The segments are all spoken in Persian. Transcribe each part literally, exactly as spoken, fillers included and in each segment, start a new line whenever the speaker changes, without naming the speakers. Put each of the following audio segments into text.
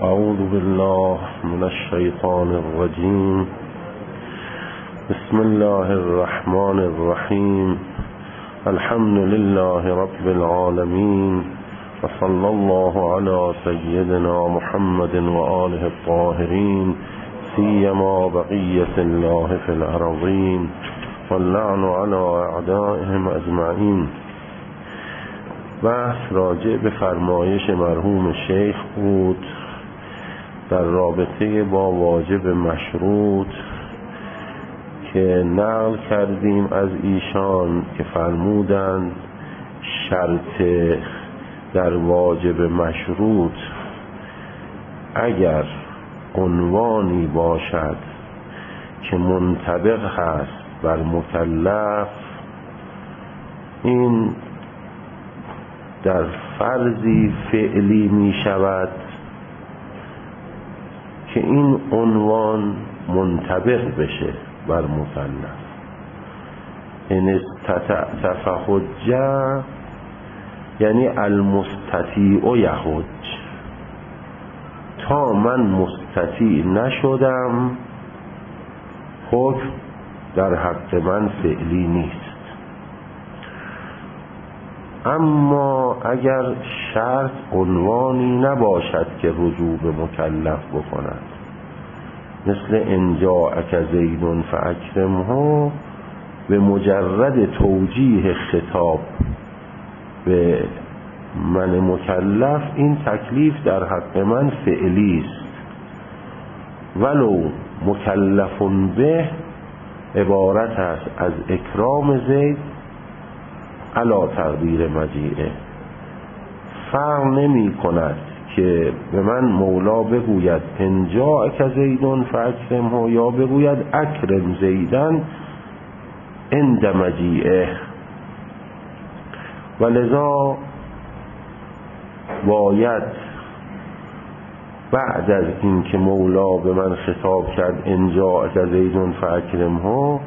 اعوذ بالله من الشیطان الرجیم. بسم الله الرحمن الرحیم. الحمد لله رب العالمین و صلی الله علی سیدنا محمد و آله الطاهرین سیما بقیة الله فی الارضین واللعن علی اعدائهم اجمعین. بحث راجع به فرمایش مرحوم شیخ بود در رابطه با واجب مشروط که نقل کردیم از ایشان که فرمودند شرط در واجب مشروط اگر عنوانی باشد که منطبق هست بر مکلف، این در فرضی فعلی می شود که این عنوان منطبق بشه بر مکلف. ان استطعت فحج یعنی المستطیع یحج، تا من مستطیع نشدم حکم در حق من فعلی نیست. اما اگر شرط عنوانی نباشد که رجوع به مکلف بکند، مثل ان جاءک زید فاکرمه، به مجرد توجیه خطاب به من مکلف این تکلیف در حق من فعلی است، ولو مکلف به عبارت است از اکرام زید علا تقدیر مجیئه. فرق نمی کند که به من مولا بگوید ان جاءک زیدن فاکرمه یا بگوید اکرم زیدن عند مجیئه. ولذا باید بعد از این که مولا به من خطاب کرد ان جاءک زیدن فاکرمه،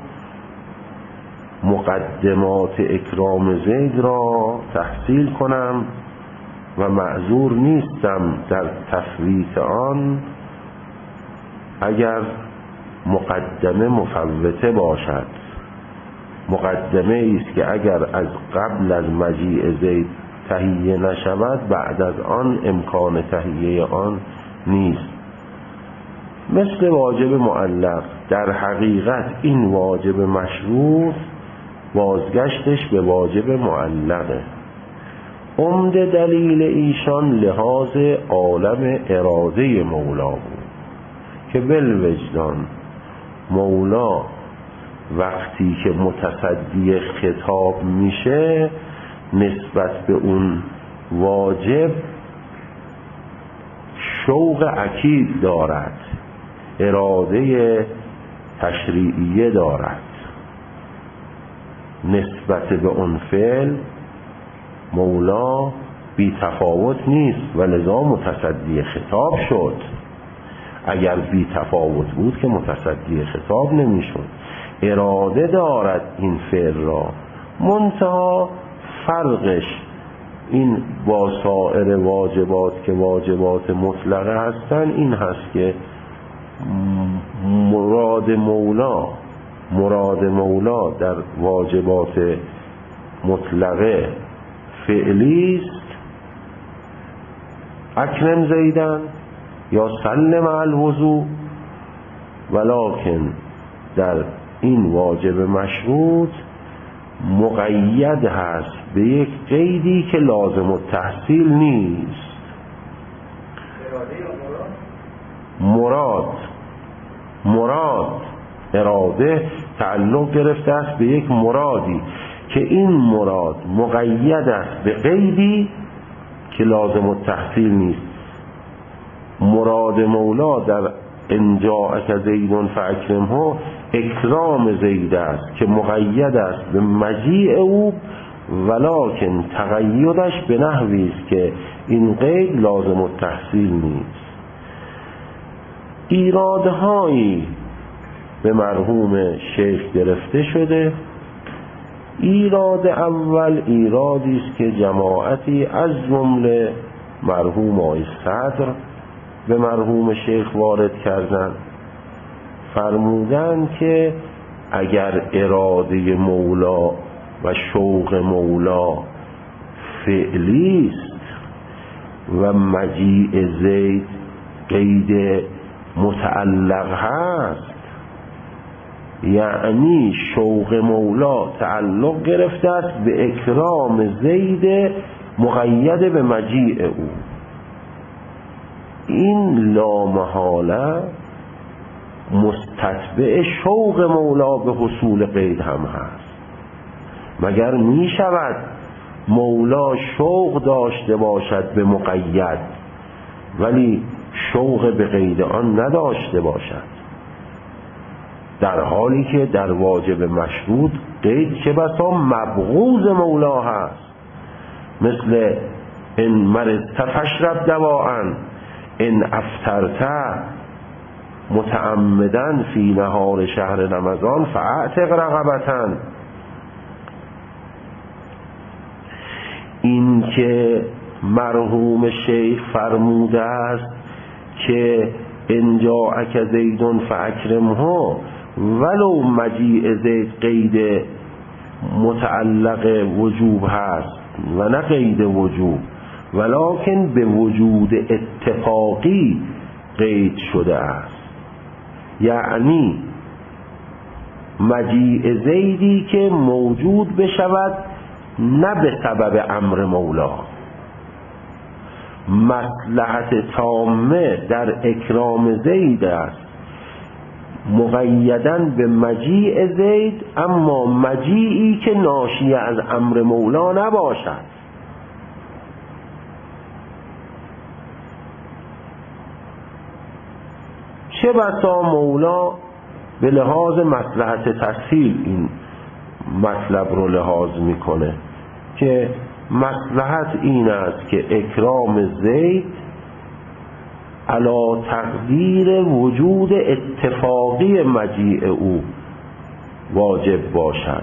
مقدمات اکرام زید را تحصیل کنم و معذور نیستم در تفویت آن اگر مقدمه مفوته باشد. مقدمه است که اگر از قبل از مجیء زید تهیه نشود، بعد از آن امکان تهیه آن نیست. مثل واجب معلق، در حقیقت این واجب مشروط بازگشتش به واجب معلقه. عمده دلیل ایشان لحاظ عالم اراده مولا بود که بالوجدان مولا وقتی که متصدی خطاب میشه نسبت به اون واجب شوق اکید دارد، اراده تشریعیه دارد. نسبت به اون فعل مولا بی تفاوت نیست و لذا متصدی خطاب شد. اگر بی تفاوت بود که متصدی خطاب نمی شد. اراده دارد این فعل را، منتها فرقش این با سایر واجبات که واجبات مطلقه هستن این هست که مراد مولا مراد مولا در واجبات مطلقه فعلی است، اکرم زیدن یا سلم الوضوء، ولکن در این واجب مشروط مقید هست به یک قیدی که لازم التحصیل نیست. مراد مراد اراده تعلق گرفته است به یک مرادی که این مراد مقید است به قیدی که لازم التحصیل نیست. مراد مولا در ان جاءک زید فاکرمه اکرام زید است که مقید است به مجیء او، ولکن تقییدش به نحوی است که این قید لازم التحصیل نیست. ایرادهایی به مرحوم شیخ گرفته شده. ایراد اول ایرادی است که جماعتی از جمله مرحوم آقای صدر به مرحوم شیخ وارد کردن، فرمودن که اگر اراده مولا و شوق مولا فعلی است و مجیء زید قید متعلق هست، یعنی شوق مولا تعلق گرفته است به اکرام زید مقید به مجیء او، این لامحاله مستتبع شوق مولا به حصول قید هم هست. مگر می شود مولا شوق داشته باشد به مقید ولی شوق به قید آن نداشته باشد، در حالی که در واجب مشروط قید چه بسا مبغوض مولا هست، مثل ان مرضت فاشرب دواء ان افطرت متعمدن فی نهار شهر رمضان فاعتق رقبة. این که مرحوم شیخ فرموده است که ان جاءک زید فاکرمه ولو مجیء زید قید متعلق وجوب هست و نه قید وجوب، ولکن به وجود اتفاقی قید شده است، یعنی مجیء زیدی که موجود بشود نه به سبب امر مولا. مصلحت تامه در اکرام زید است مقیدن به مجیء زید، اما مجیئی که ناشی از امر مولا نباشد. چه بسا مولا به لحاظ مصلحت تسهیل این مطلب رو لحاظ میکنه که مصلحت این است که اکرام زید علی تقدیر وجود اتفاقی مجیء او واجب باشد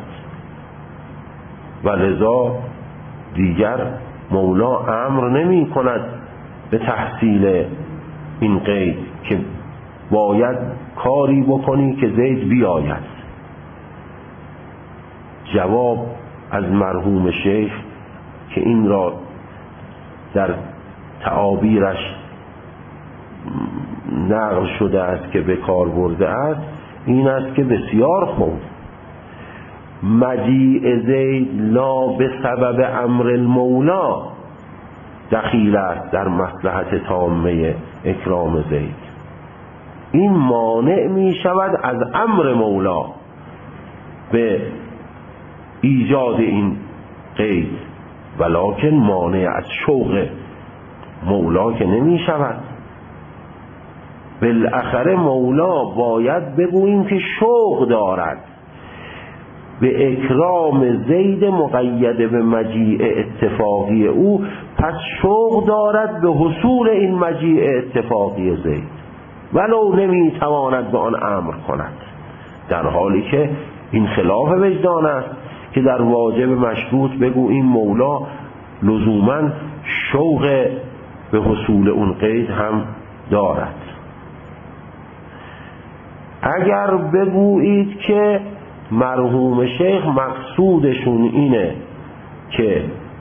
و لذا دیگر مولا امر نمی کند به تحصیل این قید که باید کاری بکنی که زید بیاید. جواب از مرحوم شیخ که این را در تعابیرش نقل شده است که به کار برده است این است که بسیار خوب مجیء زید لا به سبب امر المولا دخیل است در مصلحت تامه اکرام زید. این مانع می شود از امر مولا به ایجاد این قید، ولکن مانع از شوق مولا که نمی شود. بالاخره مولا باید بگوییم که شوق دارد به اکرام زید مقید به مجیء اتفاقی او، پس شوق دارد به حصول این مجیء اتفاقی زید ولو نمی تواند به آن امر کند، در حالی که این خلاف وجدان است که در واجب مشروط بگو این مولا لزوما شوق به حصول اون قید هم دارد. اگر بگویید که مرحوم شیخ مقصودشون اینه که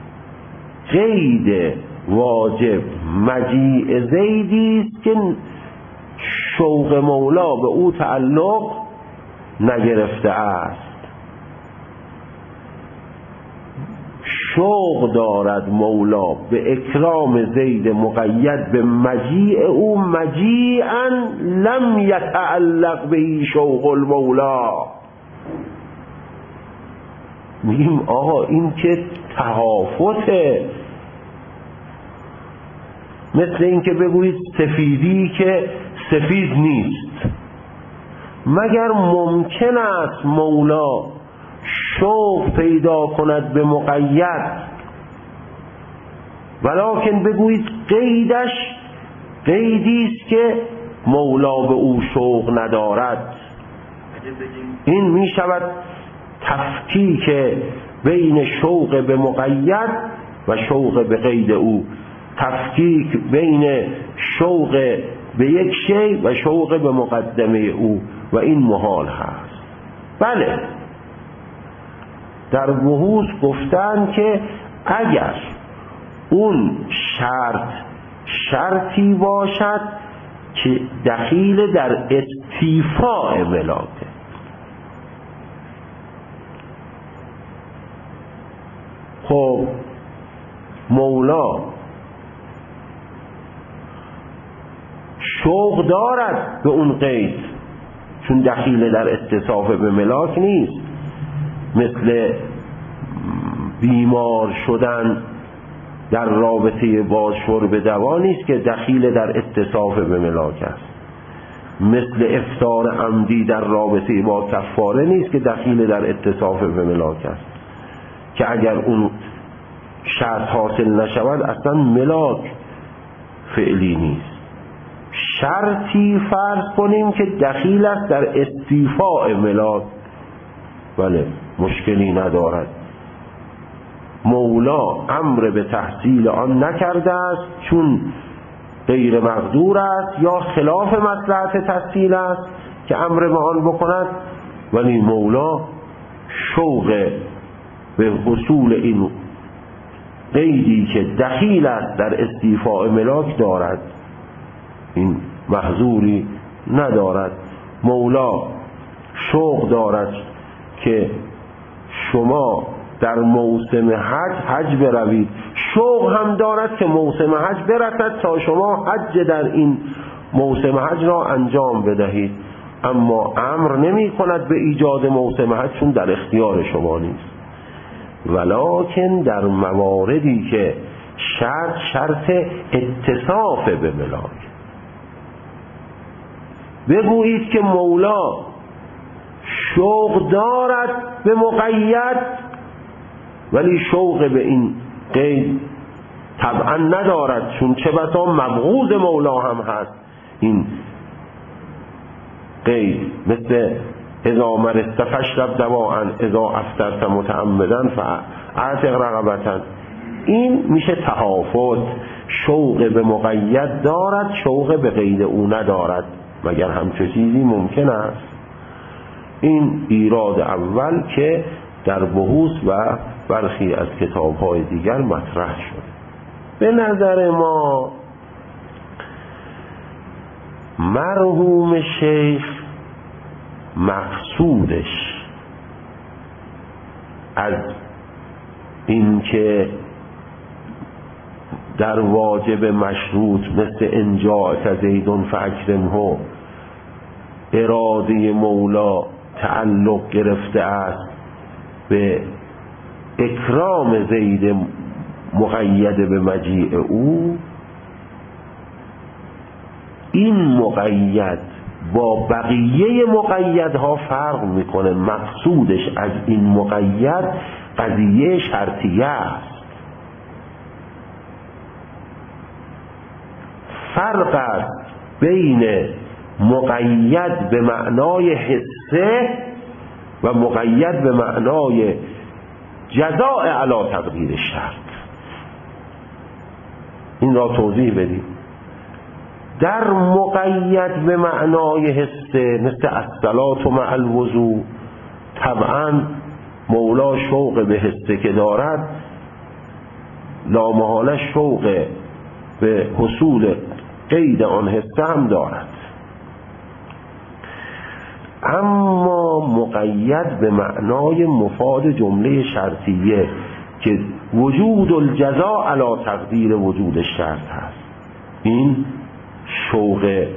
قید واجب مجیء زیدی است که شوق مولا به او تعلق نگرفته است، شوق دارد مولا به اکرام زید مقید به مجیء او مجیئا لم یتعلق به شوق المولا. میگیم آقا این که تهافته، مثل این که بگویید سفیدی که سفید نیست. مگر ممکن است مولا شوق پیدا کند به مقید ولکن بگویید قیدش قیدی است که مولا به او شوق ندارد؟ این می شود تفکیک بین شوق به مقید و شوق به قید او تفکیک بین شوق به یک شی و شوق به مقدمه او و این محال هست. بله در بحوث گفتن که اگر اون شرط شرطی باشد که دخیل در استیفاء ملاکه، خب مولا شوق دارد به اون قید چون دخیل در اتصاف به ملاک نیست، مثل بیمار شدن در رابطه با شرب دوا نیست که دخیل در اتصاف به ملاک است، مثل افطار عمدی در رابطه با کفاره نیست که دخیل در اتصاف به ملاک است، که اگر اون شرط حاصل نشود اصلا ملاک فعلی نیست. شرطی فرض کنیم که دخیل است در استیفاء ملاک، بله مشکلی ندارد. مولا امر به تحصیل آن نکرده است چون غیر مقدور است یا خلاف مصلحت تحصیل است که امر به آن بکند، ولی مولا شوق به حصول این قیدی که دخیل است در استیفاء ملاک دارد، این محظوری ندارد. مولا شوق دارد که شما در موسم حج حج بروید، شوق هم دارد که موسم حج برسد تا شما حج در این موسم حج را انجام بدهید، اما امر نمی کند به ایجاد موسم حج چون در اختیار شما نیست. ولکن در مواردی که شرط شرط اتصاف به ملاک، بگویید که مولا شوق دارد به مقید ولی شوق به این قید طبعا ندارد، چون چه بسا مبغوض مولا هم هست این قید، مثل اذا مرضت فاشرب دواء اذا افطرت متعمدا فاعتق رقبة. این میشه تحافظ، شوق به مقید دارد شوق به قید او ندارد، مگر همچون چیزی ممکن است. این ایراد اول که در بحوث و برخی از کتاب‌های دیگر مطرح شد. به نظر ما مرحوم شیخ مقصودش از این که در واجب مشروط مثل انجاء زیدون فاکرمه اراده مولا تعلق گرفته است به اکرام زید مقید به مجیء او، این مقید با بقیه مقیدها فرق میکنه. مقصودش از این مقید قضیه شرطیه است. فرق است بین مقید به معنای حسه و مقید به معنای جزاء علی تقدیر شرط. این را توضیح بدیم. در مقید به معنای حسه مثل الصلاة مع الوضوء، طبعا مولا شوق به حسه که دارد لامحاله شوق به حصول قید آن حسه هم دارد. اما مقید به معنای مفاد جمله شرطیه که وجود الجزاء علی تقدیر وجود شرط هست، این شوق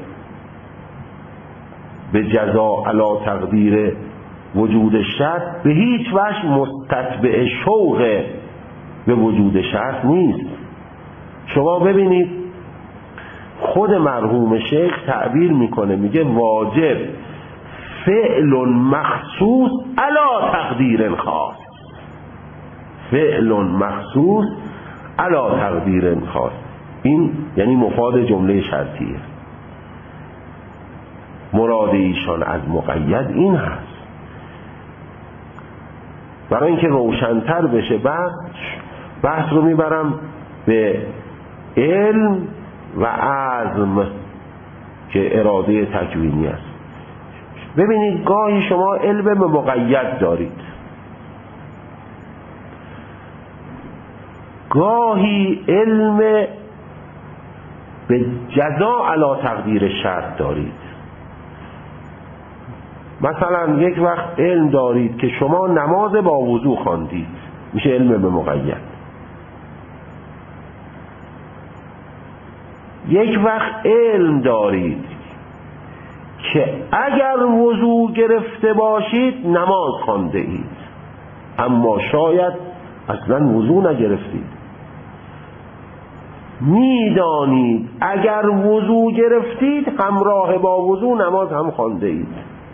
به جزاء علی تقدیر وجود شرط به هیچ وجه مستتبع شوق به وجود شرط نیست. شما ببینید خود مرحوم شیخ تعبیر میکنه، میگه واجب فعل مخصوص علی تقدیر خاص، فعل مخصوص علی تقدیر خاص. این یعنی مفاد جمله شرطیه. مراد ایشان از مقید این هست. برای اینکه روشن‌تر بشه بحث بحث رو میبرم به علم و عزم که اراده تکوینی است. ببینید گاهی شما علم مقید دارید، گاهی علم به جزا علی تقدیر شرط دارید. مثلا یک وقت علم دارید که شما نماز با وضو خواندید، میشه علم به مقید. یک وقت علم دارید که اگر وضو گرفته باشید نماز خوانده اید، اما شاید اصلا وضو نگرفتید. میدانید اگر وضو گرفتید همراه با وضو نماز هم خوانده اید،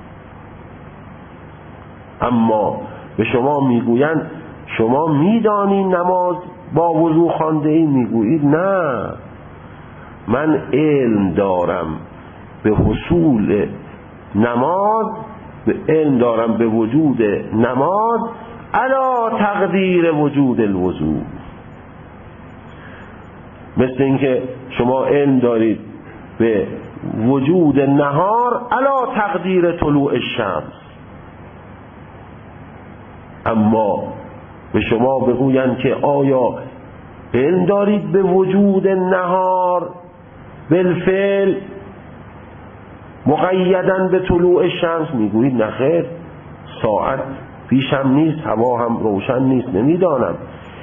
اما به شما میگویند شما میدانی نماز با وضو خوانده اید، میگویید نه، من علم دارم به حصول نماز، به علم دارم به وجود نماز علی تقدیر وجود الوضو. مثل اینکه شما علم دارید به وجود نهار علی تقدیر طلوع الشمس، اما به شما بگویند که آیا علم دارید به وجود نهار بالفعل مقیدن به طلوع شمس، میگویید نخیر، ساعت پیشم نیست، هوا هم روشن نیست، نمیدانم.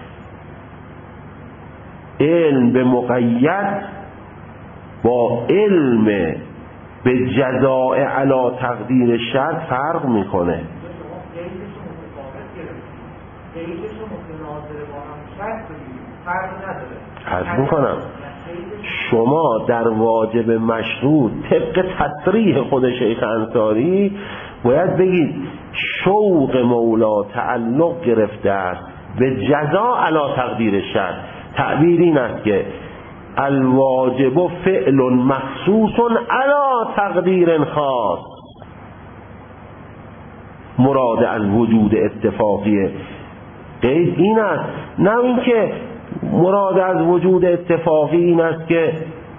علم به مقید با علم به جزاء علی تقدیر شرط فرق میکنه. عرض میکنم شما در واجب مشروط طبق تصریح خود شیخ انصاری باید بگید شوق مولا تعلق گرفته است به جزا علی تقدیر شرط. تعبیر این است که الواجب فعل مخصوص علی تقدیر خاص. مراد از وجود اتفاقی قید این است، نه اینکه مراد از وجود اتفاقی این است که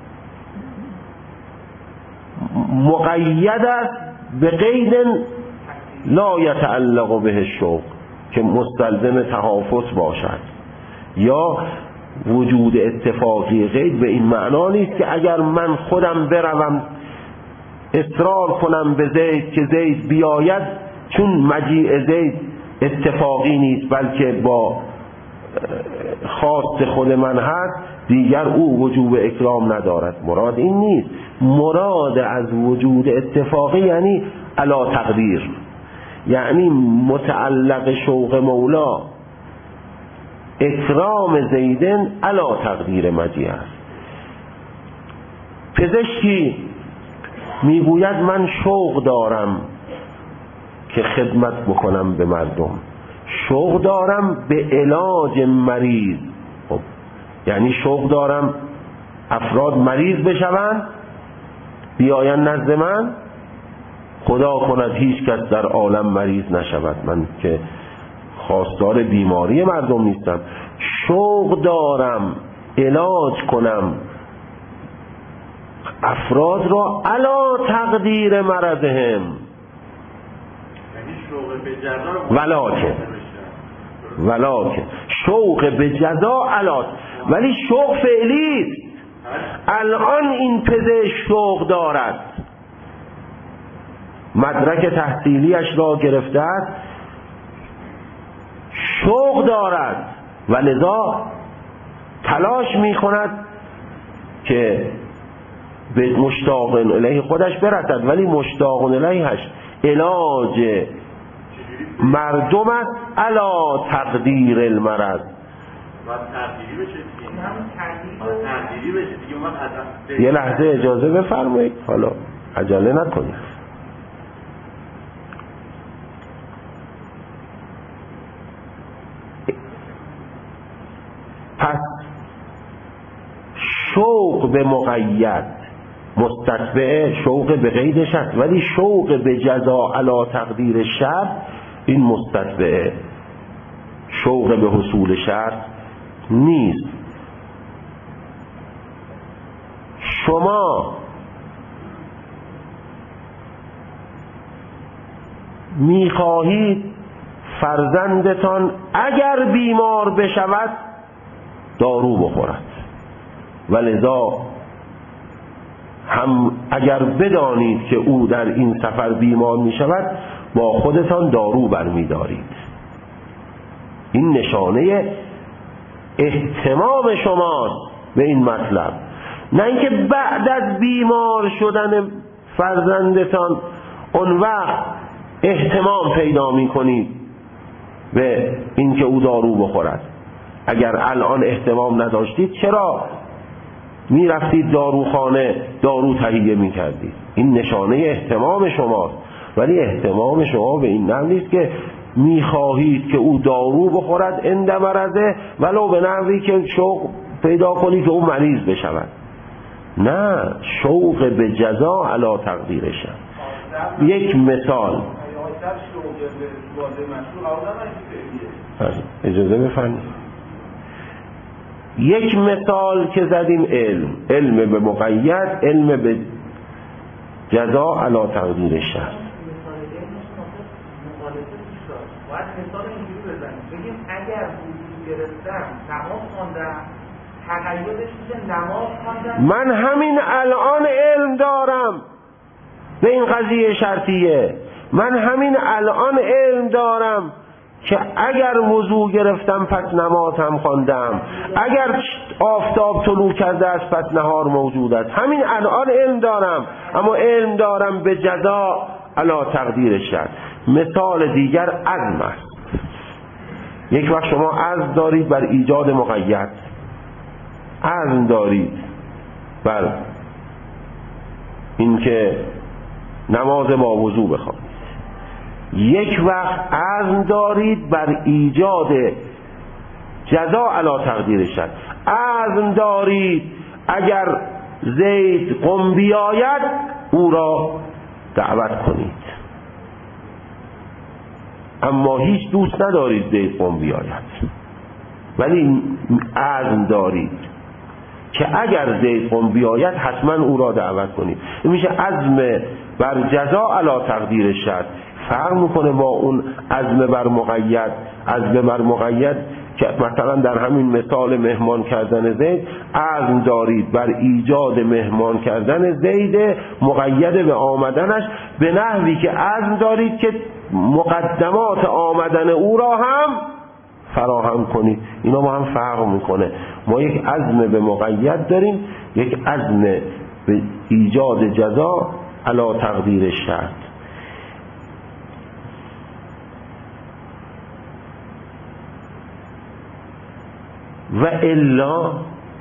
مقید است به قید لا یتعلق به الشوق که مستلزم تحافظ باشد، یا وجود اتفاقی قید به این معنا نیست که اگر من خودم بروم اصرار کنم به زید که زید بیاید، چون مجیء زید اتفاقی نیست بلکه با خواست خود من هست، دیگر او وجوب اکرام ندارد. مراد این نیست. مراد از وجود اتفاقی یعنی علی تقدیر، یعنی متعلق شوق مولا اکرام زیدن علی تقدیر مجیء است. پزشکی میگوید من شوق دارم که خدمت بکنم به مردم، شوق دارم به علاج مریض. خب یعنی شوق دارم افراد مریض بشوند بیاین نزد من، خدا کند هیچ کس در عالم مریض نشود، من که خواستار بیماری مردم نیستم. شوق دارم علاج کنم افراد را علی تقدیر مرضهم، ولکن ولکن شوق به جزا علاج، ولی شوق فعلی است. الان این پزشک شوق دارد، مدرک تحصیلیش را گرفته است، شوق دارد و لذا تلاش می کند که به مشتاق الیه خودش برسد، ولی مشتاق الیهش علاج مردم است علی تقدیر المرض. یه لحظه اجازه بفرمایید، حالا عجله نکنید. پس شوق به مقید مستتبع شوق به قیدش است، ولی شوق به جزا علی تقدیر شرط این مستتبع شوق به حصول شرط نیست. شما میخواهید فرزندتان اگر بیمار بشود دارو بخورد، ولذا هم اگر بدانید که او در این سفر بیمار می شود با خودتان دارو برمی دارید. این نشانه اهتمام شماست به این مطلب، نه اینکه بعد از بیمار شدن فرزندتان اون وقت اهتمام پیدا می کنید به اینکه او دارو بخورد. اگر الان اهتمام نداشتید چرا می رفتید داروخانه دارو تهیه می کردید؟ این نشانه اهتمام شماست، ولی اهتمام شما به این نحو نیست که می خواهید که او دارو بخورد عند مرضه ولو به نحوی که شوق پیدا کنید که او مریض بشود. نه، شوق به جزا علی تقدیرش. یک مثال اجازه بفرمایید. یک مثال که زدیم علم علم به مقید، علم به جزا علی تقدیر الشرع.
باید مثال اینجوری بزنیم بگیم اگر وضو گرفتم نماز خواندم تقییدش میشه نماز خواندم.
من همین الان علم دارم به این قضیه شرطیه، من همین الان علم دارم که اگر وضو گرفتم پس نماز هم خواندم، اگر آفتاب طلوع کرده است پس نهار موجود است. همین الان علم دارم، اما علم دارم به جزا علی تقدیر الشرع. مثال دیگر عزم است. یک وقت شما عزم دارید بر ایجاد مقید، عزم دارید بر اینکه نماز با وضو بخوانید، یک وقت عزم دارید بر ایجاد جزا علی تقدیر الشرع. عزم دارید اگر زید قم بیاید او را دعوت کنید، اما هیچ دوست ندارید زید قم بیاید، ولی عزم دارید که اگر زید قم بیاید حتما او را دعوت کنید. این میشه عزم بر جزا علی تقدیر الشرع. فرق میکنه با اون عزم بر مقید. عزم بر مقید که مثلا در همین مثال مهمان کردن زید، عزم دارید بر ایجاد مهمان کردن زید مقید به آمدنش به نحوی که عزم دارید که مقدمات آمدن او را هم فراهم کنید. اینا با هم فرق میکنه. ما یک عزم به مقید داریم، یک عزم به ایجاد جزا علی تقدیر الشرع. و الا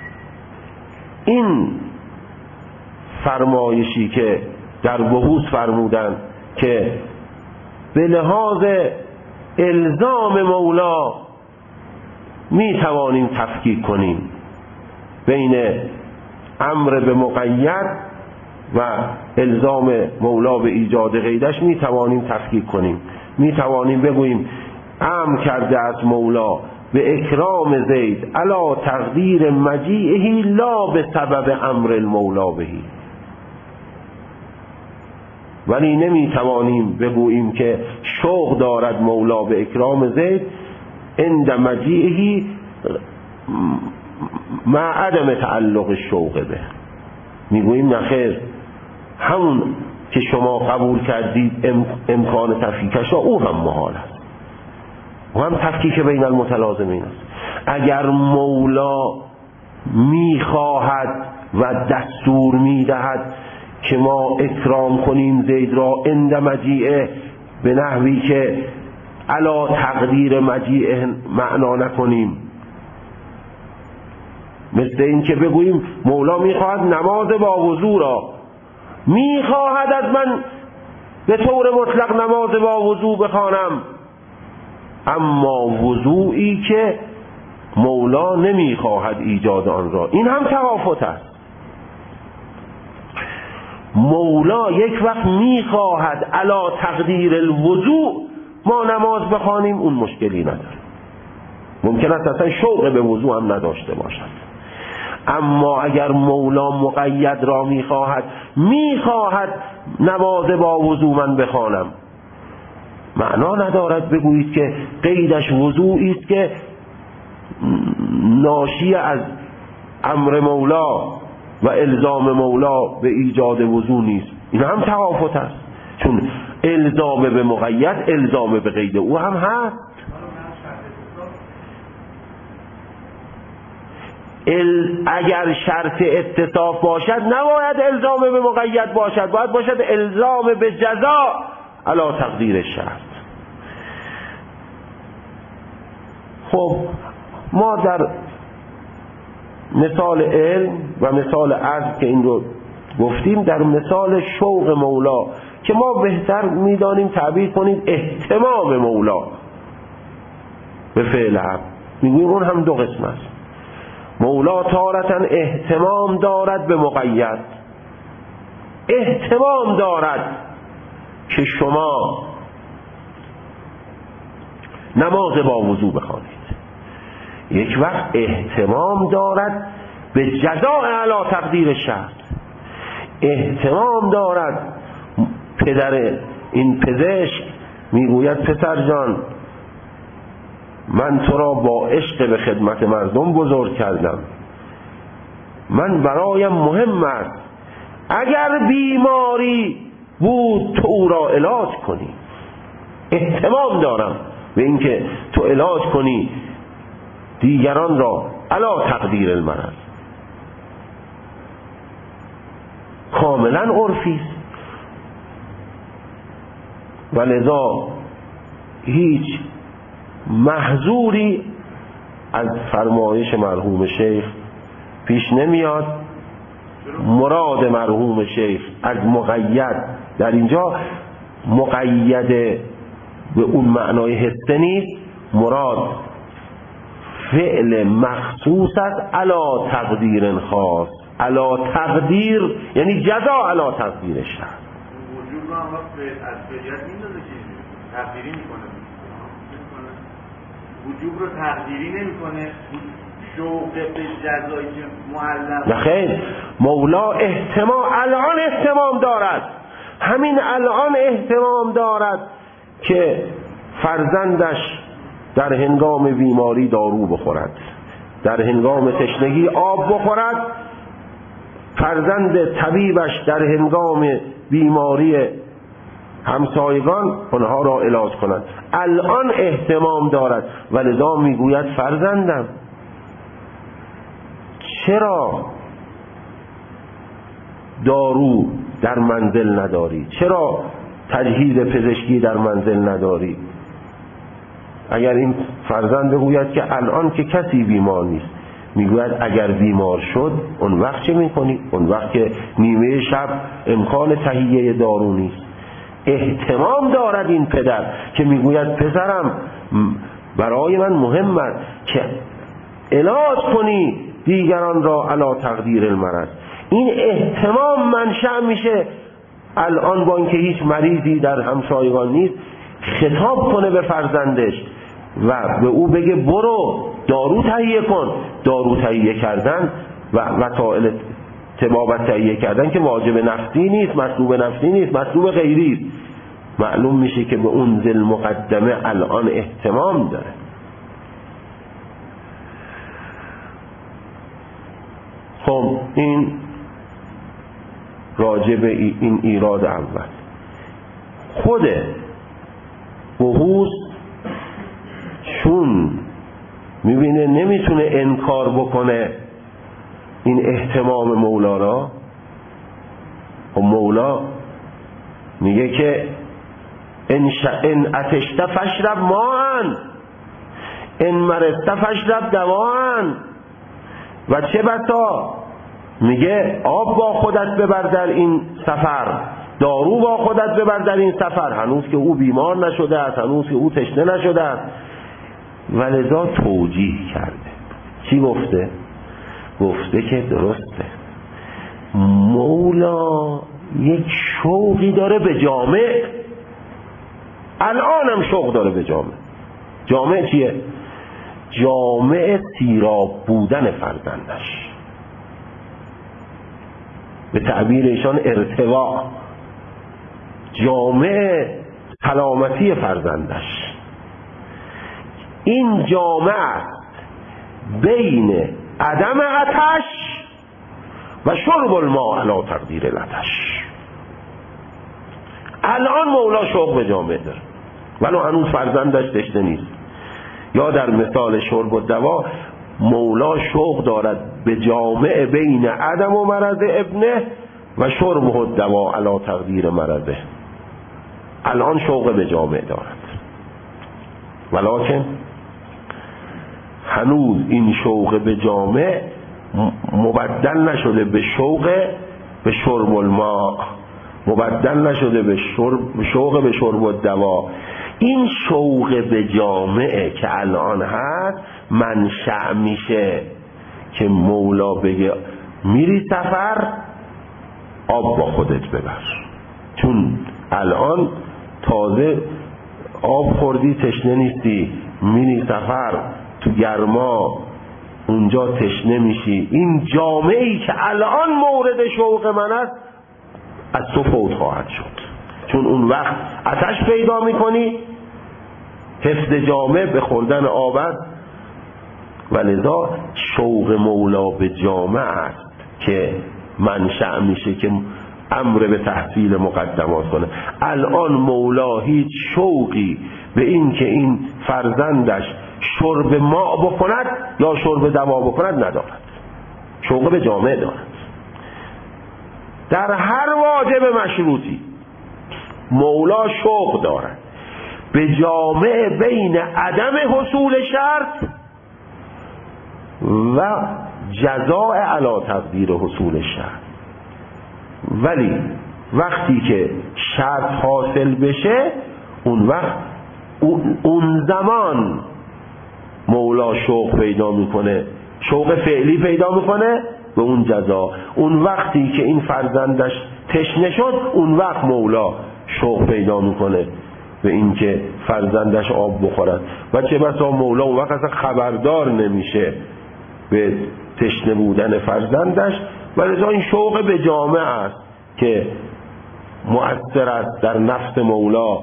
این فرمایشی که در بحوث فرمودن که به لحاظ الزام مولا می توانیم تفکیک کنیم بین امر به مقید و الزام مولا به ایجاد غیرش، می توانیم تفکیک کنیم. می توانیم بگوییم امر کرده از مولا به اکرام زید علی تقدیر مجیئه لا به سبب امر المولا بهی، ولی نمی توانیم بگوییم که شوق دارد مولا به اکرام زید عند مجیئه مع عدم تعلق الشوق به. میگوییم نخیر، همون که شما قبول کردید امکان تفکیکش او هم محال است و هم تفکیک بین المتلازمین است. اگر مولا میخواهد و دستور میدهد که ما اکرام کنیم زید را عند مجیئه به نحوی که علا تقدیر مجیئه معنا نکنیم، مثل این که بگوییم مولا میخواهد نماز با وضو را، میخواهد از من به طور مطلق نماز با وضو بخوانم، اما وضوئی که مولا نمیخواهد ایجاد آن را، این هم تفاوت است. مولا یک وقت میخواهد علی تقدیر الوضوء ما نماز بخوانیم، اون مشکلی نداره، ممکن است اصلا شوق به وضوء هم نداشته باشد، اما اگر مولا مقید را میخواهد میخواهد نماز با وضو من بخوانم، معنا ندارد بگویید که قیدش وضوئی است که ناشی از امر مولا و الزام مولا به ایجاد وضو نیست. این هم تفاوت است، چون الزام به مقید الزام به قید او هم هست. ال... اگر شرط اتصاف باشد نباید الزام به مقید باشد، باید باشد الزام به جزا علی تقدیر شرط. خب ما در مثال علم و مثال عزم که این رو گفتیم، در مثال شوق مولا که ما بهتر میدانیم تعبیر کنیم اهتمام مولا به فعل هم، میگویم اون هم دو قسم است. مولا تارتا اهتمام دارد به مقید، اهتمام دارد که شما نماز با وضو بخوانید، یک وقت اهتمام دارد به جزاء علی تقدیر شرط. اهتمام دارد پدر این پزشک میگوید پسر جان من تو را با عشق به خدمت مردم بزرگ کردم، من برایم مهم است اگر بیماری بود تو او را علاج کنی، اهتمام دارم به اینکه تو علاج کنی دیگران را علی تقدیر المرض. کاملا عرفی است و لذا هیچ محظوری از فرمایش مرحوم شیخ پیش نمیاد. مراد مرحوم شیخ از مقید در اینجا مقید به اون معنای حسه نیست، مراد فعل مخصوص است علی تقدیر خاص. علی تقدیر یعنی جزا علی تقدیر شرط.
وجود رو هم وقت از فعلیت میندازه که تقدیری میکنه، وجود رو تقدیری نمیکنه، شوق به جزایی که معلق.
نخیر، مولا اهتمام الان اهتمام دارد، همین الان اهتمام دارد که فرزندش در هنگام بیماری دارو بخورد، در هنگام تشنگی آب بخورد، فرزند طبیبش در هنگام بیماری همسایگان آنها را علاج کند. الان اهتمام دارد و لذا میگوید فرزندم چرا دارو در منزل نداری، چرا تجهیز پزشکی در منزل نداری؟ اگر این فرزند بگوید که الان که کسی بیمار نیست، میگوید اگر بیمار شد اون وقت چه میکنی؟ اون وقت که نیمه شب امکان تهیه دارو نیست. اهتمام دارد این پدر که میگوید پسرم برای من مهم است که علاج کنی دیگران را علی تقدیر المرض. این اهتمام منشأ میشه الان با اینکه هیچ مریضی در همسایگان نیست خطاب کنه به فرزندش و به او بگه برو دارو تهیه کن. دارو تهیه کردن و وسایل طبابت تهیه کردن که واجب نفسی نیست، مطلوب نفسی نیست، مطلوب غیری است. معلوم میشه که به اون ذل مقدمه الان اهتمام داره. خب این راجع به این ایراد اول. خود بحوث چون میبینه نمیتونه انکار بکنه این اهتمام مولا را، و مولا میگه که ان ان اتشت فشرب ماء ان مرضت فشرب دواء. و چه بسا میگه آب با خودت ببر در این سفر، دارو با خودت ببر در این سفر، هنوز که او بیمار نشده است، هنوز که او تشنه نشده است. ولذا توجیه کرده. چی گفته؟ گفته که درسته مولا یک شوقی داره به جامع، الان هم شوق داره به جامع. جامع چیه؟ جامع سیراب بودن فرزندش. به تعبیر ایشان ارتواء، جامع سلامتی فرزندش. این جامع بین عدم آتش و شرب الماء علی تقدیر العطش. الان مولا شوق به جامع داره ولو هنوز فرزندش تشنه نیست. یا در مثال شرب و دوا، مولا شوق دارد به جامع بین عدم و مرض ابنه و شرب و دوا علی تقدیر مرضه. الان شوق به جامع دارد، ولکن هنوز این شوق به جامع مبدل نشده به شوق به شرب الماء، مبدل نشده به شرب شوق به شرب و دوا. این شوق به جامعه که الان هست منشأ میشه که مولا بگه میری سفر آب با خودت ببر، چون الان تازه آب خوردی تشنه نیستی، میری سفر تو گرما اونجا تشنه میشی. این جامعی که الان مورد شوق من است از تو فوت خواهد شد، چون اون وقت آتش پیدا میکنی. حفظ جامع به خوردن آب است و لذا شوق مولا به جامع است که منشأ میشه که امر به تحصیل مقدمات کنه. الان مولا هیچ شوقی به این که این فرزندش شرب ماء بکند یا شرب دوا بکند ندارد، شوق به جامع دارد. در هر واجب مشروطی مولا شوق دارد به جامع بین عدم حصول شرط و جزاء علی تقدیر حصول شرط. ولی وقتی که شرط حاصل بشه اون وقت اون زمان مولا شوق پیدا میکنه، شوق فعلی پیدا میکنه به اون جزا. اون وقتی که این فرزندش تشنه شد اون وقت مولا شوق پیدا میکنه به این که فرزندش آب بخورد. و چه بسا مولا اون وقت اصلا خبردار نمیشه به تشنه بودن فرزندش. و لذا این شوق به جامع است که مؤثر است در نفس مولا.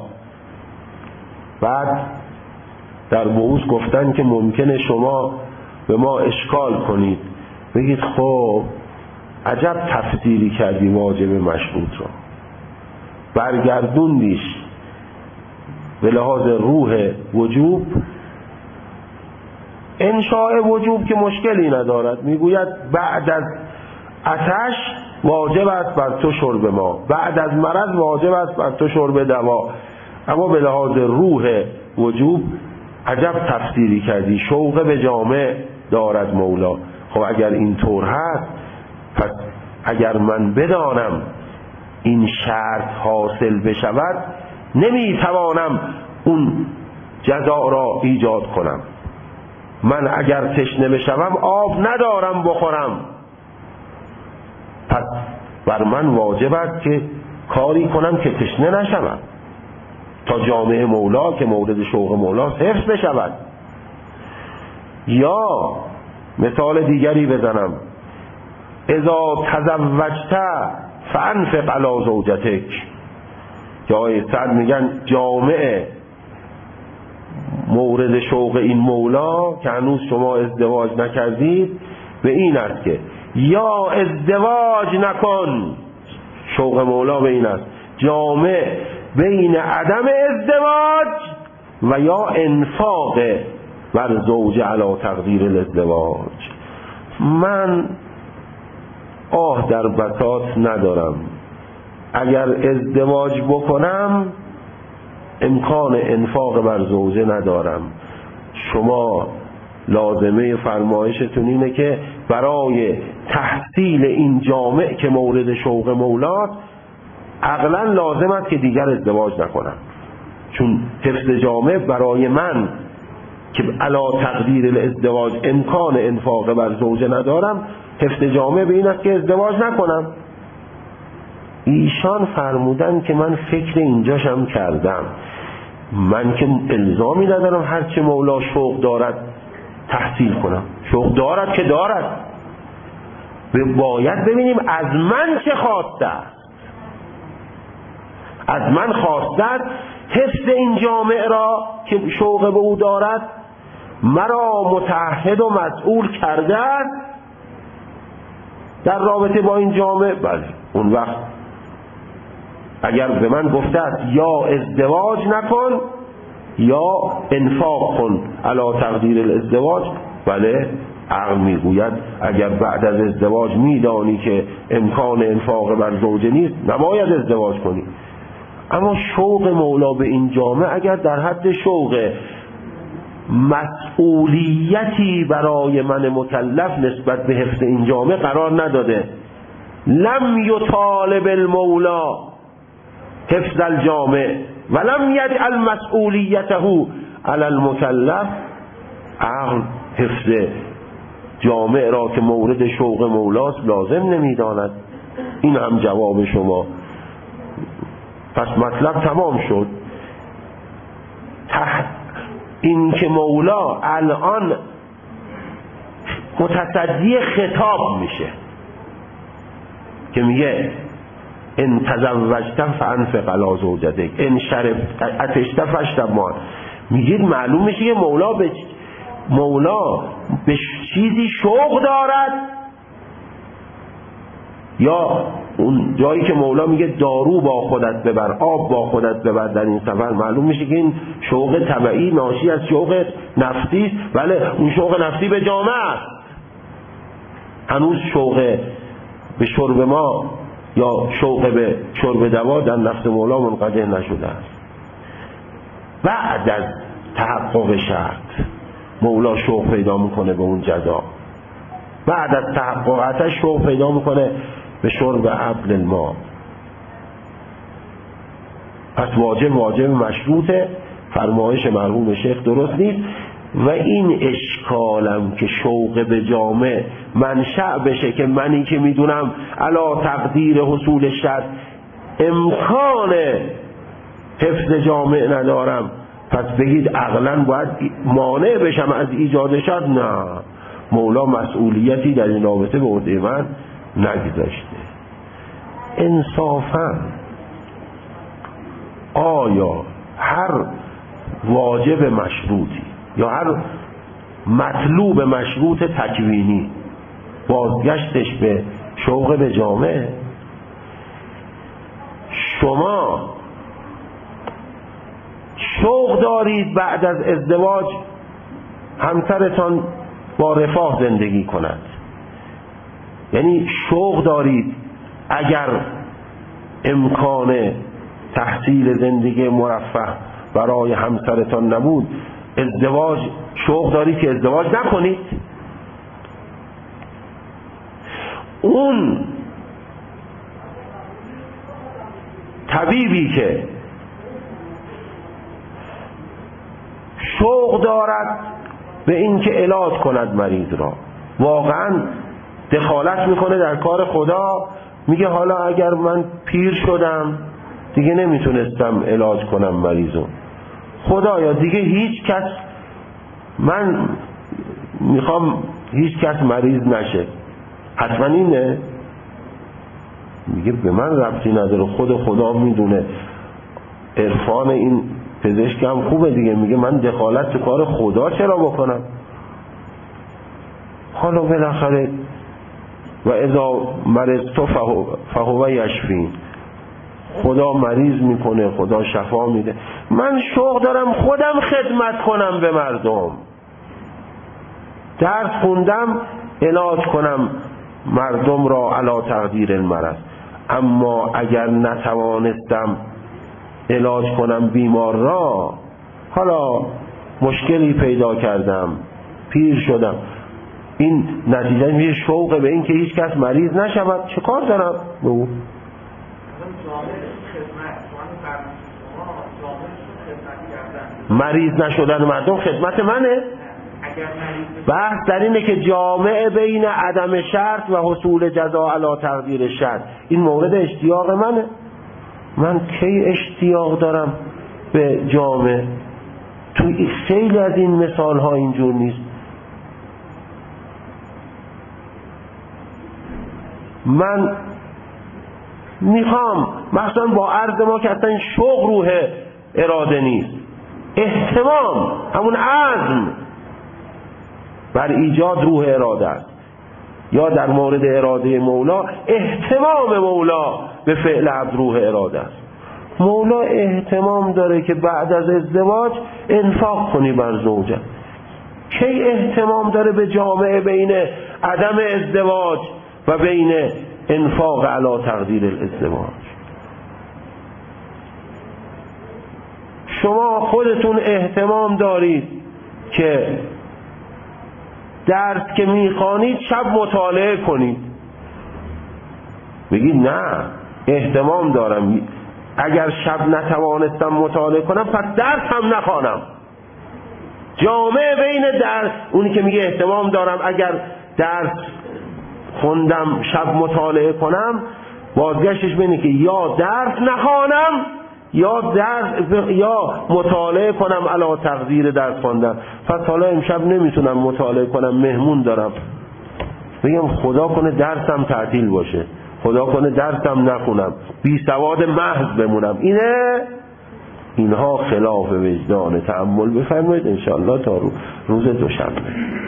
بعد در بحوث گفتن که ممکنه شما به ما اشکال کنید، بگید خب عجب تفسیری کردی واجب مشروط رو، برگردوندیش به لحاظ روح وجوب. انشاء وجوب که مشکلی ندارد، میگوید بعد از آتش واجب است بر تو شرب ما، بعد از مرض واجب است بر تو شرب دوا. اما به لحاظ روح وجوب عجب تفسیری کردی، شوق به جامع دارد مولا. خب اگر این طور هست، پس اگر من بدانم این شرط حاصل بشود نمیتوانم اون جزا را ایجاد کنم. من اگر تشنه بشوم آب ندارم بخورم، پس بر من واجب است که کاری کنم که تشنه نشوم تا جامع مولا که مورد شوق مولا حفظ بشود. یا مثال دیگری بزنم، اذا تزوجت فانفق علی زوجتک. جای سعد میگن جامع مورد شوق این مولا که هنوز شما ازدواج نکردید به این است که یا ازدواج نکن. شوق مولا به این است جامع بین عدم ازدواج و یا انفاق بر زوج علی تقدیر الازدواج. من آه در بساط ندارم، اگر ازدواج بکنم امکان انفاق بر زوجه ندارم. شما لازمه فرمایشتون اینه که برای تحصیل این جامع که مورد شوق مولاست عقلا لازم است که دیگر ازدواج نکنم، چون حفظ جامع برای من که علی تقدیر الازدواج امکان انفاق بر زوجه ندارم، حفظ جامع به این است که ازدواج نکنم. ایشان فرمودن که من فکر اینجاشم کردم، من که الزامی ندارم هرچه مولا شوق دارد تحصیل کنم. شوق دارد که دارد، باید ببینیم از من چه خواسته است. از من خواسته است حفظ این جامعه را که شوق به او دارد مرا متعهد و مسئول کرده است در رابطه با این جامعه. بله اون وقت اگر به من گفته است یا ازدواج نکن یا انفاق کن علی تقدیر الازدواج، بله عقل میگوید اگر بعد از ازدواج میدانی که امکان انفاق بر زوجه نیست نباید ازدواج کنی. اما شوق مولا به این جامعه اگر در حد شوق مسئولیتی برای من مکلف نسبت به حفظ این جامعه قرار نداده، لم یطالب المولا حفظ الجامع ولم یجعل مسئولیته علی المکلف، عقل حفظ جامع را که مورد شوق مولاست لازم نمیداند. این هم جواب شما. پس مطلب تمام شد. این که مولا الان متصدی خطاب میشه که میگه ان تزوجت فانفق علی زوجتک ان شربت اتشت فاشرب معا، میگید معلوم میشه که مولا به مولا به چیزی شوق دارد، یا اون جایی که مولا میگه دارو با خودت ببر آب با خودت ببر در این سفر، معلوم میشه که این شوق طبعی ناشی از شوق نفسی است. بله اون شوق نفسی به جامعه است، هنوز شوق به شرب ما یا شوق به شرب دوا در نفس مولا منقطع نشده است. بعد از تحقق شرط مولا شوق پیدا میکنه به اون جزا، بعد از تحققاتش شوق پیدا میکنه به شرب عبل الماء. پس واجب واجب مشروطه، فرمایش مرحوم شیخ درست نیست. و این اشکالم که شوق به جامع منشأ بشه که منی که میدونم علا تقدیر حصول شرط امکان حفظ جامع ندارم، پس بگید عقلاً باید مانع بشم از ایجاد شرط. نه، مولا مسئولیتی در این رابطه به عهده من نگذاشته. انصافاً آیا هر واجب مشروطی یا هر مطلوب مشروط تکوینی بازگشتش به شوق به جامعه؟ شما شوق دارید بعد از ازدواج همسرتان با رفاه زندگی کند، یعنی شوق دارید اگر امکان تحصیل زندگی مرفه برای همسرتان نبود ازدواج شوق دارید که ازدواج نکنید. اون طبیبی که شوق دارد به این که علاج کند مریض را، واقعا دخالت میکنه در کار خدا، میگه حالا اگر من پیر شدم دیگه نمیتونستم علاج کنم مریضو، خدایا دیگه هیچ کس، من میخوام هیچ کس مریض نشه، حتما اینه؟ میگه به من ربطی نداره، خود خدا میدونه. عرفان این پزشک هم خوبه دیگه، میگه من دخالت تو کار خدا چرا بکنم؟ حالا بالاخره و اذا مرضت فهو یشفین، خدا مریض میکنه، خدا شفا میده. من شوق دارم خودم خدمت کنم به مردم، درس خوندم علاج کنم مردم را علی تقدیر المرض، اما اگر نتوانستم علاج کنم بیمار را، حالا مشکلی پیدا کردم، پیر شدم، این نتیجه میشه شوق به این که هیچ کس مریض نشود، چه کار دارم به او؟ مریض نشدن مردم خدمت منه؟ بحث در اینه که جامعه بین عدم شرط و حصول جزا علی تقدیر شرط، این مورد اشتیاق منه. من کی اشتیاق دارم به جامعه؟ تو خیلی از این مثال ها اینجور نیست. من میخوام مثلا با عرض ما که اصلا شوق روح اراده نیست، اهتمام همون عزم بر ایجاد روح اراده است، یا در مورد اراده مولا اهتمام مولا به فعل عبد روح اراده است. مولا اهتمام داره که بعد از ازدواج انفاق کنی بر زوجت. کی اهتمام داره به جامعه بین عدم ازدواج و بین انفاق علی تقدیر الازدواج؟ شما خودتون اهتمام دارید که درس که میخوانید شب مطالعه کنید، بگید نه اهتمام دارم، اگر شب نتوانستم مطالعه کنم پس درس هم نخوانم. جامعه بین درس، اونی که میگه اهتمام دارم اگر درس خوندم شب مطالعه کنم، بازگشتش بینه که یا درس نخوانم یا درس یا مطالعه کنم علی تقدیر درس خواندن. پس حالا امشب نمیتونم مطالعه کنم، مهمون دارم، بگم خدا کنه درسم تعطیل باشه، خدا کنه درسم نخونم، بی سواد محض بمونم. اینه اینها خلاف وجدان. تأمل بفرمایید انشاءالله تا روز دوشنبه.